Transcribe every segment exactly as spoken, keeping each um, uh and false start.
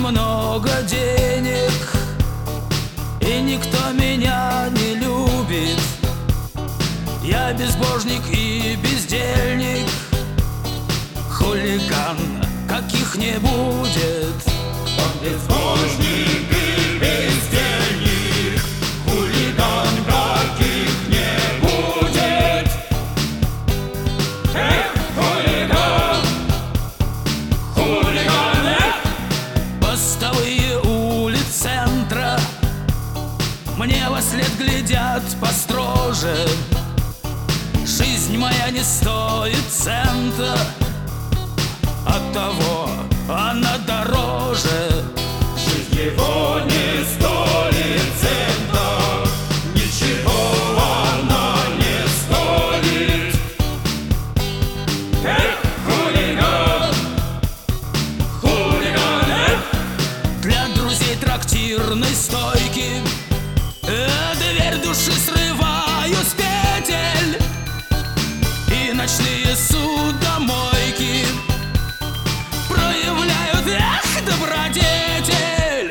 много денег, и никто меня не любит. Я безбожник и бездельник, хулиган, каких не будет. Он безбожник и бездельник, хулиган, каких не будет. Эх, хулиган, хулиган, эх! Постовые улиц центра мне во след глядят построже. Жизнь моя не стоит цента, оттого она дороже. Жизнь его не стоит цента, ничего она не стоит. Эх, хулиган, хулиган, эх! Для друзей трактирной стойки э, дверь души срываю с петель, и ночные судомойки проявляют, эх, добродетель.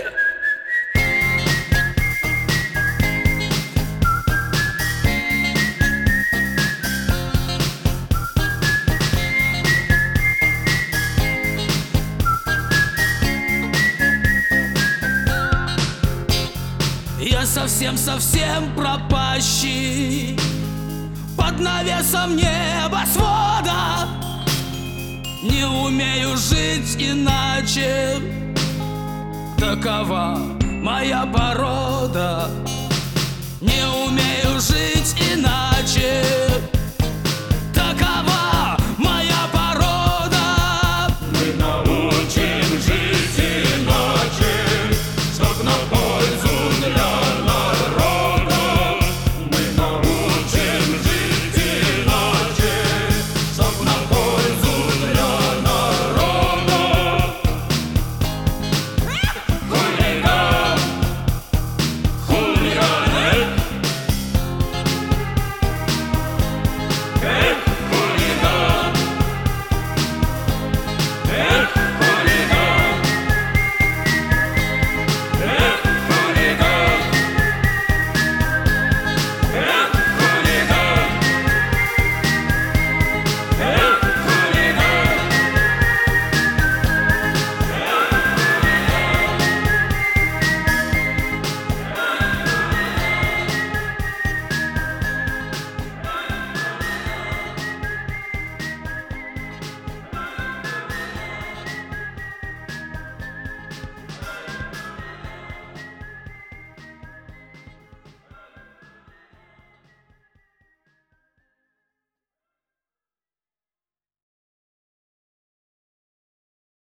Я совсем-совсем пропащий под навесом небосвода. Не умею жить иначе, такова моя порода.